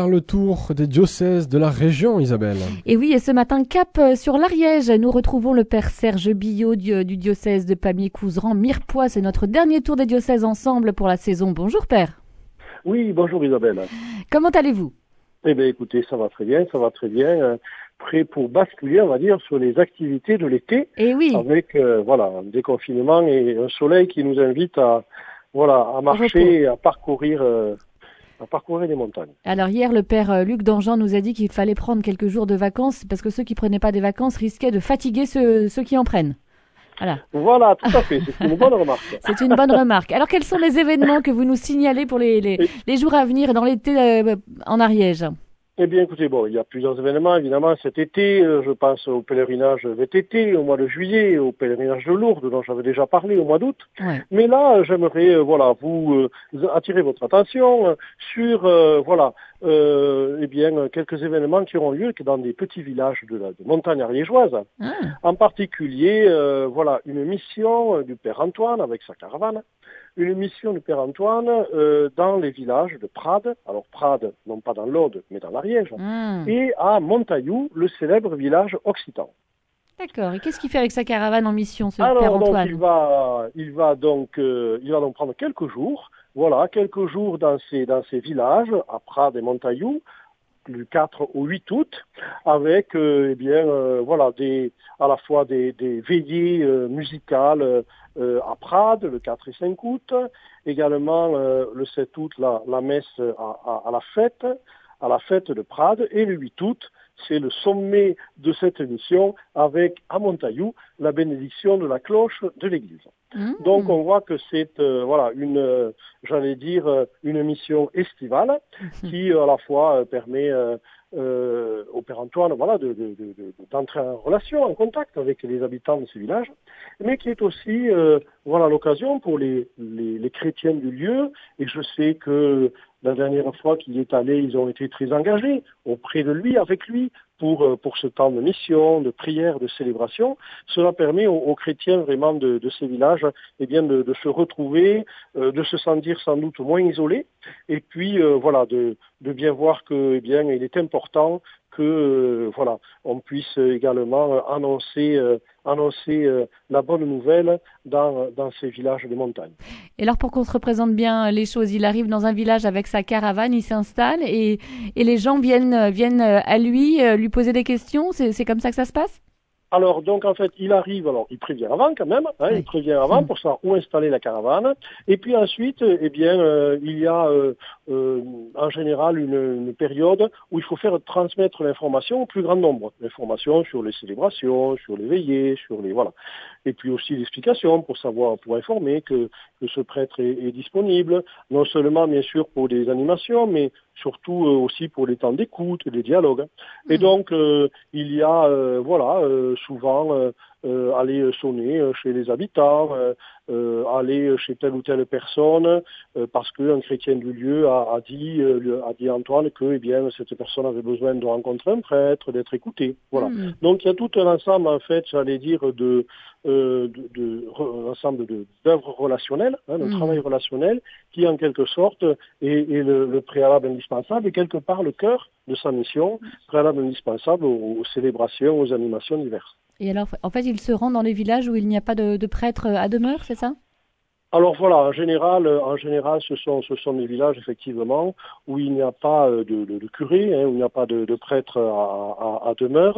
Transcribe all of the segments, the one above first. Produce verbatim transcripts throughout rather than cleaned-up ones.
faire le tour des diocèses de la région, Isabelle. Et oui, et ce matin, cap sur l'Ariège, nous retrouvons le père Serge Billot du, du diocèse de Pamiers-Couserans-Mirepoix. C'est notre dernier tour des diocèses ensemble pour la saison. Bonjour père. Oui, bonjour Isabelle. Comment allez-vous? Eh bien écoutez, ça va très bien, ça va très bien. Euh, prêt pour basculer, on va dire, sur les activités de l'été. Et oui. Avec euh, voilà, un déconfinement et un soleil qui nous invite à, voilà, à marcher et à parcourir... Euh, à parcourir les montagnes. Alors hier, le père Luc Dangean nous a dit qu'il fallait prendre quelques jours de vacances parce que ceux qui prenaient pas des vacances risquaient de fatiguer ceux, ceux qui en prennent. Voilà. Voilà, tout à fait. C'est une bonne remarque. C'est une bonne remarque. Alors quels sont les événements que vous nous signalez pour les, les, les jours à venir dans l'été euh, en Ariège? Eh bien, écoutez, bon, il y a plusieurs événements, évidemment, cet été. Euh, je pense au pèlerinage V T T, au mois de juillet, au pèlerinage de Lourdes, dont j'avais déjà parlé au mois d'août. Ouais. Mais là, j'aimerais, euh, voilà, vous euh, attirer votre attention euh, sur, euh, voilà, euh, eh bien, quelques événements qui auront lieu dans des petits villages de la de montagne ariégeoise. Ah. En particulier, euh, voilà, une mission euh, du Père Antoine avec sa caravane. Une mission du Père Antoine euh, dans les villages de Prades, alors Prades, non pas dans l'Aude, mais dans l'Ariège, Mmh. et à Montaillou, le célèbre village occitan. D'accord. Et qu'est-ce qu'il fait avec sa caravane en mission, ce alors, Père donc, Antoine? il va, il va donc, euh, il va donc prendre quelques jours, voilà, quelques jours dans ces, dans ces villages, à Prades et Montaillou, du quatre au huit août, avec euh, eh bien euh, voilà des à la fois des, des veillées euh, musicales euh, à Prades le quatre et cinq août, également euh, le sept août la, la messe à, à, à la fête à la fête de Prades, et le huit août c'est le sommet de cette mission avec à Montaillou la bénédiction de la cloche de l'église. Mmh. Donc on voit que c'est euh, voilà une euh, j'allais dire euh, une mission estivale qui euh, à la fois euh, permet euh, euh, au Père Antoine voilà de, de, de, de, d'entrer en relation, en contact avec les habitants de ces villages, mais qui est aussi euh, voilà l'occasion pour les, les les chrétiens du lieu. Et je sais que la dernière fois qu'il est allé, ils ont été très engagés auprès de lui, avec lui, pour, pour ce temps de mission, de prière, de célébration. Cela permet aux, aux chrétiens vraiment de, de ces villages eh bien, de, de se retrouver, euh, de se sentir sans doute moins isolés, et puis euh, voilà, de, de bien voir que eh bien, il est important que euh, voilà, on puisse également euh, annoncer, euh, annoncer euh, la bonne nouvelle dans, dans ces villages de montagne. Et alors pour qu'on se représente bien les choses, il arrive dans un village avec sa caravane, il s'installe et, et les gens viennent, viennent à lui lui poser des questions. C'est, c'est comme ça que ça se passe? Alors, donc, en fait, il arrive, alors, il prévient avant quand même, hein, oui. il prévient avant pour savoir où installer la caravane. Et puis ensuite, eh bien, euh, il y a euh, euh, en général une, une période où il faut faire transmettre l'information au plus grand nombre. L'information sur les célébrations, sur les veillées, sur les, voilà. Et puis aussi l'explication pour savoir, pour informer que, que ce prêtre est, est disponible, non seulement, bien sûr, pour des animations, mais surtout euh, aussi pour les temps d'écoute, des dialogues. Et donc, euh, il y a, euh, voilà, euh, souvent euh, euh, aller sonner euh, chez les habitants, euh, euh, aller chez telle ou telle personne, euh, parce qu'un chrétien du lieu a, a dit, euh, a dit à Antoine que, eh bien, cette personne avait besoin de rencontrer un prêtre, d'être écoutée. Voilà. Mmh. Donc, il y a tout un ensemble, en fait, j'allais dire, de, euh, de, de, de ensemble de, d'œuvres relationnelles, hein, de mmh. travail relationnel, qui, en quelque sorte, est, est le, le préalable indispensable et quelque part le cœur de sa mission, préalable indispensable aux, aux célébrations, aux animations diverses. Et alors, en fait, il se rend dans les villages où il n'y a pas de, de prêtre à demeure, c'est ça? Alors voilà, en général, en général, ce sont, ce sont des villages effectivement où il n'y a pas de, de, de curé, hein, où il n'y a pas de, de prêtre à, à, à demeure.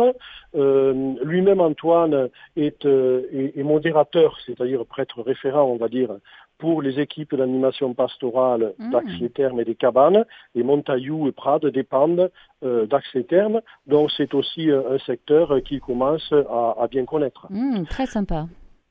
Euh, lui-même, Antoine, est, est, est modérateur, c'est-à-dire prêtre référent, on va dire, pour les équipes d'animation pastorale mmh. d'Ax-les-Thermes et des Cabanes. Et Montaillou et Prades dépendent euh, d'Ax-les-Thermes, donc c'est aussi un secteur qu'il commence à, à bien connaître. Mmh, très sympa.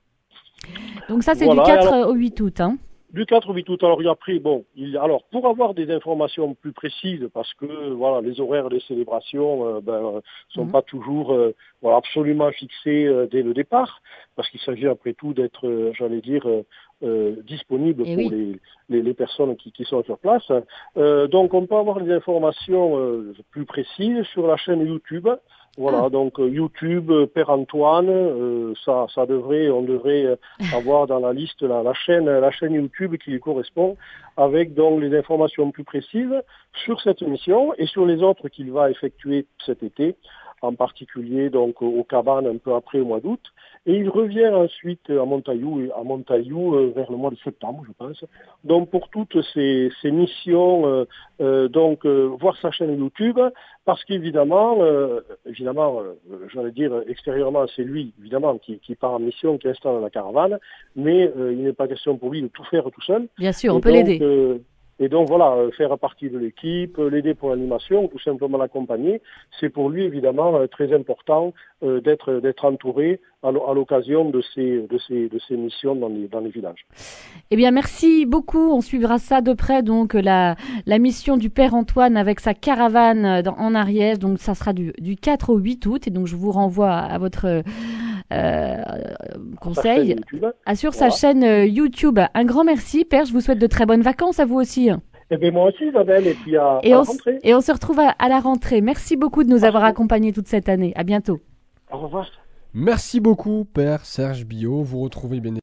Donc ça, c'est voilà, du quatre alors, au huit août, hein? Du quatre au huit août. Alors, il y a pris, bon, il, alors, pour avoir des informations plus précises, parce que, voilà, les horaires des célébrations, euh, ben, sont mmh. pas toujours, euh, voilà, absolument fixés euh, dès le départ, parce qu'il s'agit après tout d'être, euh, j'allais dire, euh, euh, disponible Et pour oui. les, les, les personnes qui, qui sont sur place. Euh, donc on peut avoir des informations euh, plus précises sur la chaîne YouTube. Voilà, Ah. donc euh, YouTube, euh, Père Antoine, euh, ça, ça devrait, on devrait euh, avoir dans la liste la, la chaîne, la chaîne YouTube qui lui correspond, avec donc les informations plus précises sur cette mission et sur les autres qu'il va effectuer cet été, en particulier donc aux cabanes un peu après au mois d'août. Et il revient ensuite à Montaillou, à Montaillou euh, vers le mois de septembre, je pense. Donc pour toutes ces, ces missions, euh, euh, donc euh, voir sa chaîne YouTube, parce qu'évidemment, euh, évidemment, euh, j'allais dire extérieurement, c'est lui évidemment qui, qui part en mission, qui installe la caravane, mais euh, il n'est pas question pour lui de tout faire tout seul. Bien sûr, on Et peut donc, l'aider. euh, Et donc voilà, euh, faire partie de l'équipe, euh, l'aider pour l'animation, tout simplement l'accompagner, c'est pour lui évidemment euh, très important euh, d'être d'être entouré à l'o- à l'occasion de ces de ces de ces missions dans les dans les villages. Eh bien, merci beaucoup. On suivra ça de près. Donc, la, la mission du Père Antoine avec sa caravane euh, dans- en Ariège. Donc, ça sera du, du quatre au huit août. Et donc, je vous renvoie à, à votre euh, Sa chaîne conseil. YouTube. Ah, sur Voilà. sa chaîne euh, YouTube. Un grand merci, Père. Je vous souhaite de très bonnes vacances à vous aussi. Et bien moi aussi Isabelle, et puis à, Et à on, la s- rentrée. et on se retrouve à, à la rentrée. Merci beaucoup de nous avoir Parfait. accompagnés toute cette année. À bientôt. Au revoir. Merci beaucoup, Père Serge Billot. Vous retrouvez bien